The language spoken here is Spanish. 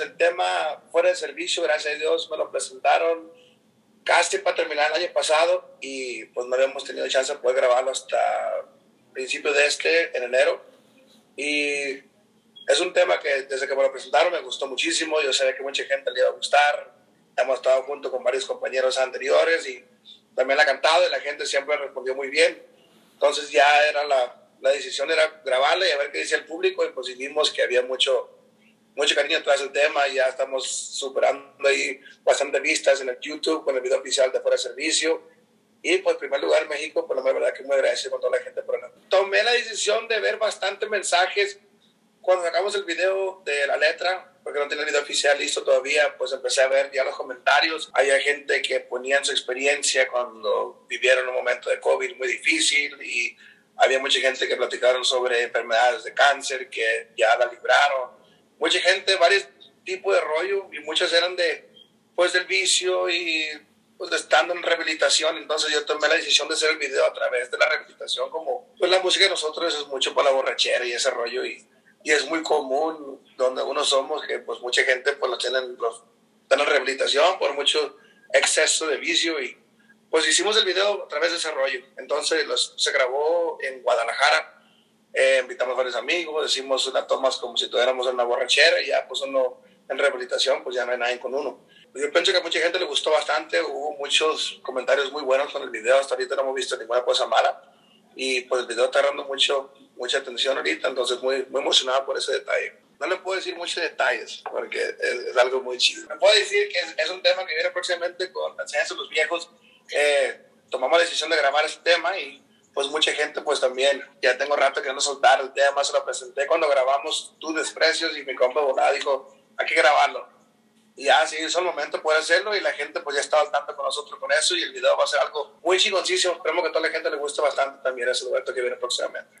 el tema fuera de servicio, gracias a Dios, me lo presentaron casi para terminar el año pasado y pues no habíamos tenido chance de poder grabarlo hasta principios de en enero. Y es un tema que desde que me lo presentaron me gustó muchísimo. Yo sabía que mucha gente le iba a gustar. Hemos estado junto con varios compañeros anteriores y también la ha cantado y la gente siempre respondió muy bien. Entonces ya era la decisión era grabarla y a ver qué dice el público, y pues vimos que había mucho cariño tras el tema. Ya estamos superando ahí bastante vistas en el YouTube con el video oficial de Fuera de Servicio. Y pues en primer lugar México, pues la verdad que muy agradecido con toda la gente por el... Tomé la decisión de ver bastantes mensajes cuando sacamos el video de la letra, porque no tenía el video oficial listo todavía. Pues empecé a ver ya los comentarios. Había gente que ponía su experiencia cuando vivieron un momento de COVID muy difícil, y había mucha gente que platicaron sobre enfermedades de cáncer que ya la libraron. Mucha gente, varios tipos de rollo, y muchos eran pues del vicio y pues estando en rehabilitación. Entonces yo tomé la decisión de hacer el video a través de la rehabilitación, como pues la música de nosotros es mucho para la borrachera y ese rollo, y es muy común donde uno somos que pues mucha gente pues están en rehabilitación por mucho exceso de vicio, y pues hicimos el video a través de ese rollo. Entonces se grabó en Guadalajara. Invitamos a varios amigos, hicimos unas tomas como si tuviéramos una borrachera, y ya pues uno en rehabilitación pues ya no hay nadie con uno. Yo pienso que a mucha gente le gustó bastante, hubo muchos comentarios muy buenos con el video. Hasta ahorita no hemos visto ninguna cosa mala, y pues el video está dando mucha atención ahorita, entonces muy emocionado por ese detalle. No le puedo decir muchos detalles porque es algo muy chido. Me puedo decir que es un tema que viene próximamente con la enseñanza de los viejos. Tomamos la decisión de grabar este tema, y pues mucha gente pues también, ya tengo rato queriendo soltar el tema. Se lo presenté cuando grabamos Tus Desprecios y mi compa Volada dijo, hay que grabarlo. Y ya sí, es el momento de poder hacerlo, y la gente pues ya está al tanto con nosotros con eso, y el video va a ser algo muy chingoncísimo. Esperemos que a toda la gente le guste bastante también ese dueto que viene próximamente.